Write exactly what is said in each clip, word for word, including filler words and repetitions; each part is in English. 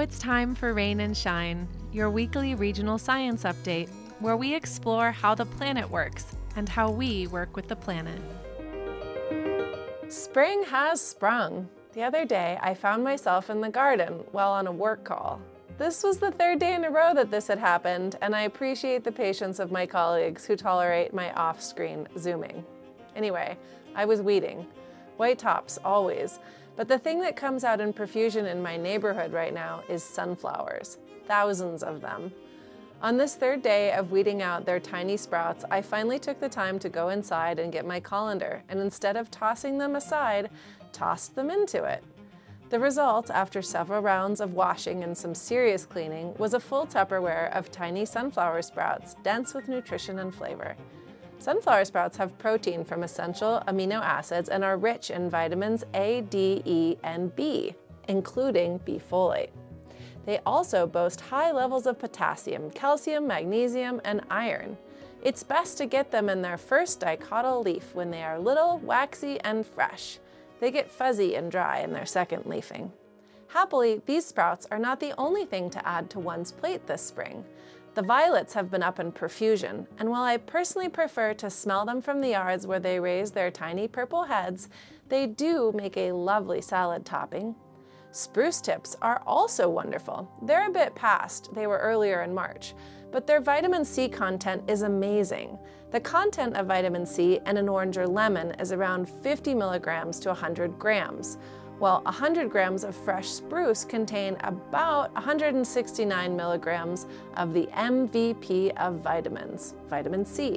it's time for Rain and Shine, your weekly regional science update, where we explore how the planet works and how we work with the planet. Spring has sprung. The other day, I found myself in the garden while on a work call. This was the third day in a row that this had happened, and I appreciate the patience of my colleagues who tolerate my off-screen zooming. Anyway, I was weeding. White tops, always. But the thing that comes out in profusion in my neighborhood right now is sunflowers. Thousands of them. On this third day of weeding out their tiny sprouts, I finally took the time to go inside and get my colander, and instead of tossing them aside, tossed them into it. The result, after several rounds of washing and some serious cleaning, was a full Tupperware of tiny sunflower sprouts, dense with nutrition and flavor. Sunflower sprouts have protein from essential amino acids and are rich in vitamins A, D, E, and B, including B folate. They also boast high levels of potassium, calcium, magnesium, and iron. It's best to get them in their first dicotyl leaf when they are little, waxy, and fresh. They get fuzzy and dry in their second leafing. Happily, these sprouts are not the only thing to add to one's plate this spring. The violets have been up in profusion, and while I personally prefer to smell them from the yards where they raise their tiny purple heads, they do make a lovely salad topping. Spruce tips are also wonderful. They're a bit past, they were earlier in March, but their vitamin C content is amazing. The content of vitamin C in an orange or lemon is around fifty milligrams to one hundred grams, while one hundred grams of fresh spruce contain about one hundred sixty-nine milligrams of the M V P of vitamins, vitamin C.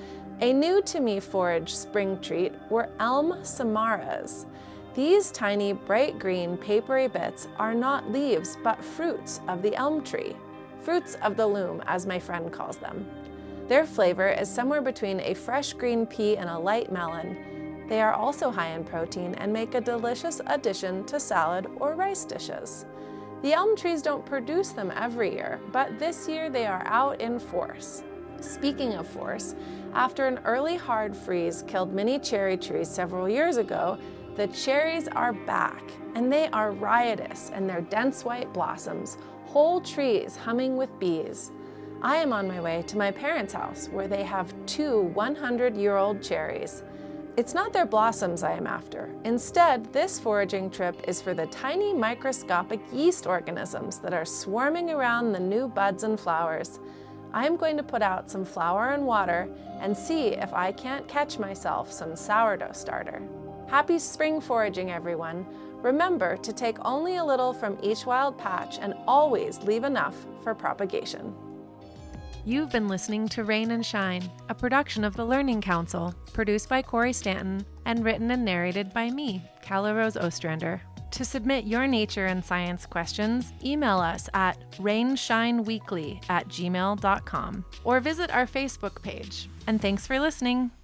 A new-to-me forage spring treat were elm samaras. These tiny, bright green, papery bits are not leaves, but fruits of the elm tree. Fruits of the loom, as my friend calls them. Their flavor is somewhere between a fresh green pea and a light melon. They are also high in protein and make a delicious addition to salad or rice dishes. The elm trees don't produce them every year, but this year they are out in force. Speaking of force, after an early hard freeze killed many cherry trees several years ago, the cherries are back, and they are riotous in their dense white blossoms, whole trees humming with bees. I am on my way to my parents' house where they have two hundred-year-old cherries. It's not their blossoms I am after. Instead, this foraging trip is for the tiny microscopic yeast organisms that are swarming around the new buds and flowers. I'm going to put out some flour and water and see if I can't catch myself some sourdough starter. Happy spring foraging, everyone. Remember to take only a little from each wild patch and always leave enough for propagation. You've been listening to Rain and Shine, a production of the Learning Council, produced by Corey Stanton and written and narrated by me, Calla Rose Ostrander. To submit your nature and science questions, email us at rainshineweekly at gmail dot com or visit our Facebook page. And thanks for listening.